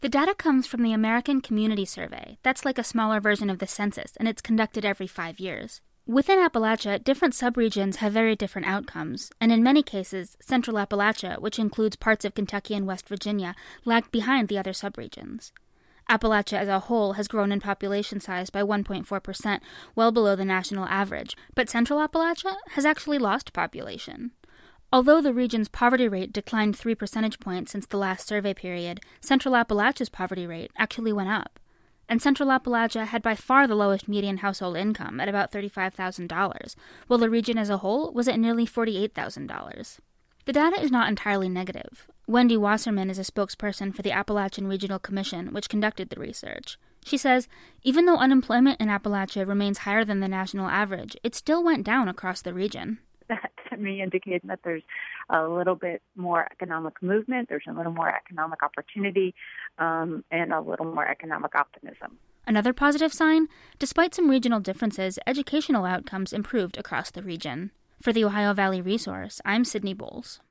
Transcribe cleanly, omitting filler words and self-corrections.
The data comes from the American Community Survey. That's like a smaller version of the census, and it's conducted every 5 years. Within Appalachia, different subregions have very different outcomes, and in many cases, Central Appalachia, which includes parts of Kentucky and West Virginia, lagged behind the other subregions. Appalachia as a whole has grown in population size by 1.4%, well below the national average, but Central Appalachia has actually lost population. Although the region's poverty rate declined 3 percentage points since the last survey period, Central Appalachia's poverty rate actually went up. And Central Appalachia had by far the lowest median household income at about $35,000, while the region as a whole was at nearly $48,000. The data is not entirely negative. Wendy Wasserman is a spokesperson for the Appalachian Regional Commission, which conducted the research. She says, even though unemployment in Appalachia remains higher than the national average, it still went down across the region. That to me indicates that there's a little bit more economic movement, there's a little more economic opportunity, and a little more economic optimism. Another positive sign, despite some regional differences, educational outcomes improved across the region. For the Ohio Valley Resource, I'm Sydney Bowles.